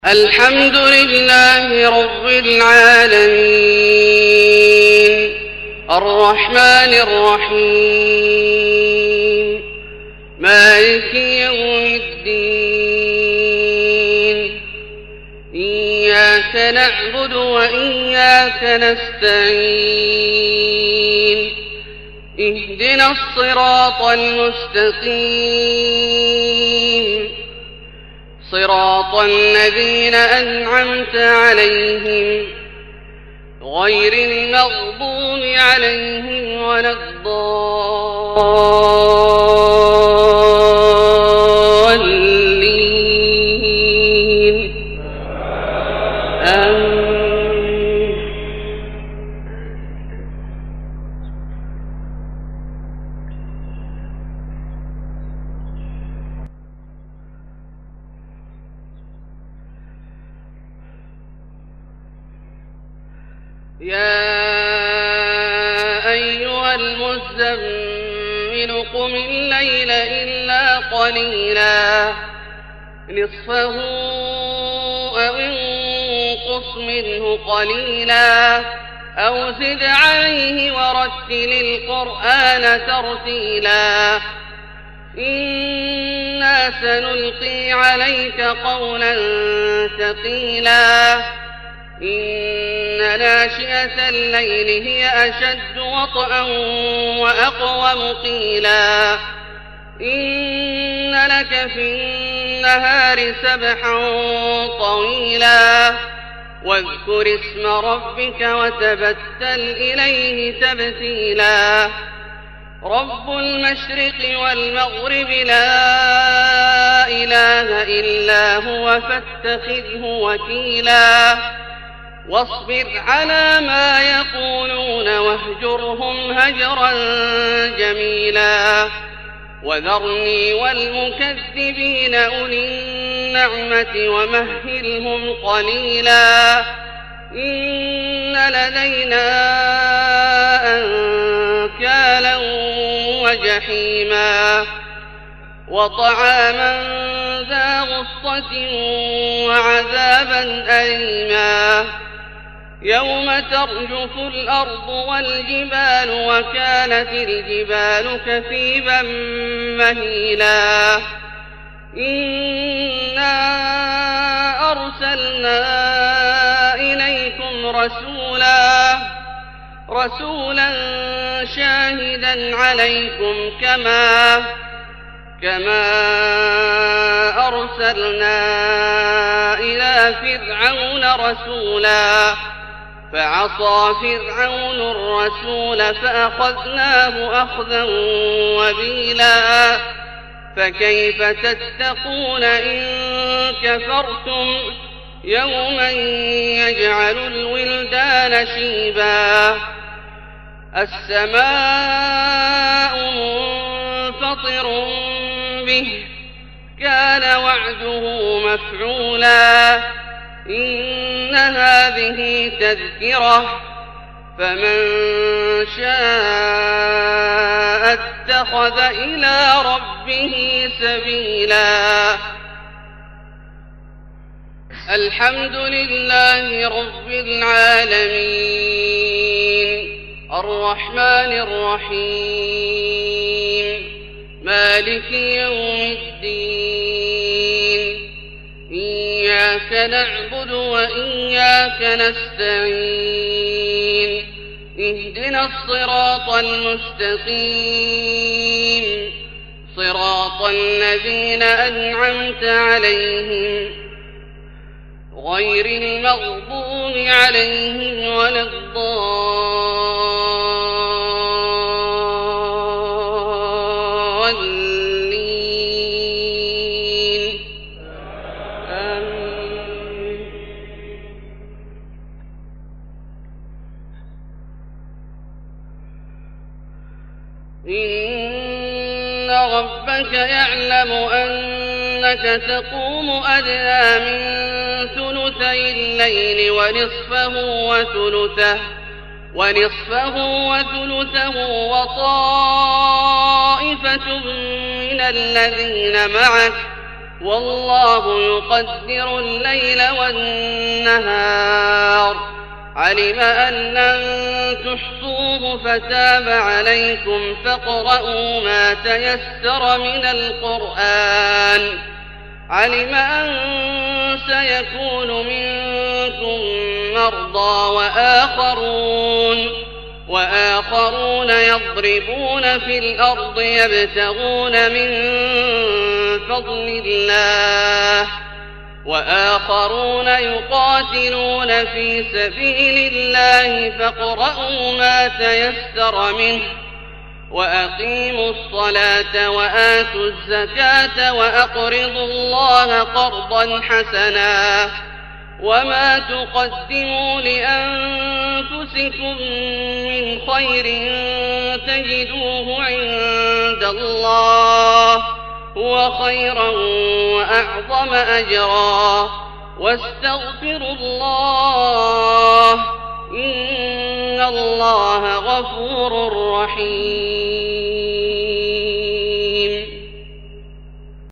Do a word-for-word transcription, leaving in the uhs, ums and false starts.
الحمد لله رب العالمين الرحمن الرحيم مالك يوم الدين إياك نعبد وإياك نستعين اهدنا الصراط المستقيم صراط الذين أنعمت عليهم غير المغضوب عليهم ولا الضالين آمين. يا أيها المزمل قم الليل إلا قليلا نصفه أو انقص منه قليلا أو زد عليه ورتل القرآن ترتيلا إنا سنلقي عليك قولا ثقيلا إن ناشئة الليل هي أشد وطئا وأقوم قيلا إن لك في النهار سبحا طويلا واذكر اسم ربك وتبتل إليه تبتيلا رب المشرق والمغرب لا إله إلا هو فاتخذه وكيلا واصبر على ما يقولون واهجرهم هجرا جميلا وذرني والمكذبين أولي النعمة ومهلهم قليلا إن لدينا أنكالا وجحيما وطعاما ذا غصة وعذابا أليما يوم ترجف الأرض والجبال وكانت الجبال كثيبا مهيلا إنا أرسلنا إليكم رسولا رسولا شاهدا عليكم كما كما أرسلنا إلى فرعون رسولا فعصى فرعون الرسول فأخذناه أخذا وبيلا فكيف تتقون إن كفرتم يوما يجعل الولدان شيبا السماء منفطر به كان وعده مفعولا إن هذه تذكرة فمن شاء اتخذ إلى ربه سبيلا الحمد لله رب العالمين الرحمن الرحيم مالك يوم الدين إياك نعبد وإياك نستعين اهدنا الصراط المستقيم صراط الذين أنعمت عليهم غير المغضوب عليهم ولا الضالين آمين. إن ربك يعلم أنك تقوم أدنى من ثلثي الليل ونصفه وثلثه ونصفه وثلثه وطائفة من الذين معك والله يقدر الليل والنهار علم أن لن تحصوه فتاب عليكم فاقرؤوا ما تيسر من القرآن علم أن سيكون منكم مرضى وآخرون وآخرون يضربون في الأرض يبتغون من فضل الله وآخرون يقاتلون في سبيل الله فاقرؤوا ما تيسر منه وأقيموا الصلاة وآتوا الزكاة وأقرضوا الله قرضا حسنا وما تقدموا لأنفسكم من خير تجدوه عند الله هو خيرا وأعظم أجرا واستغفروا الله إن الله غفور رحيم.